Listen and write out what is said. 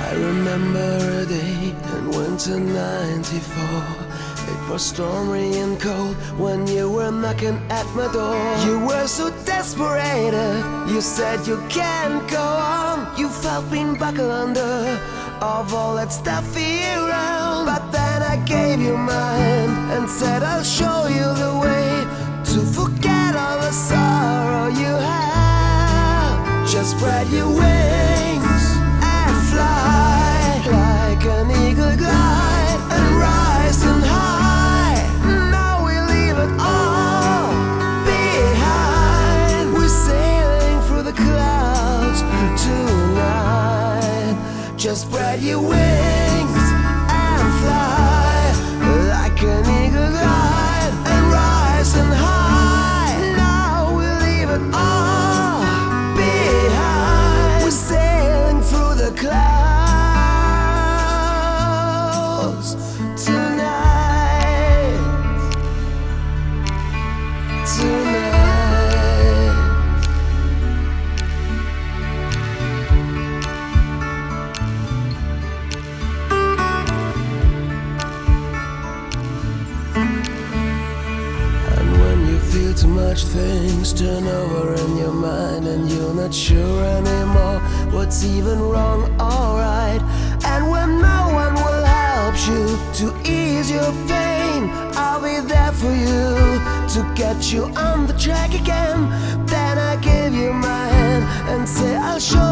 I remember a day in winter '94. It was stormy and cold when you were knocking at my door. You were so desperate, you said you can't go on. You felt being buckled under of all that stuff around. But then I gave you my hand and said I'll show you the way to forget all the sorrow you have. Just spread your wings and fly like an eagle, glide and rise and high. Now we leave it all behind. We're sailing through the clouds tonight. Just spread your wings and fly like an eagle, glide and rise and high. Now we leave it all behind. We're sailing through the clouds tonight. Tonight. And when you feel too much, things turn over in your mind, and you're not sure anymore what's even wrong or right. And when no one will help you to ease your pain, I'll be there for you to get you on the track again. Then I give you my hand and say I'll show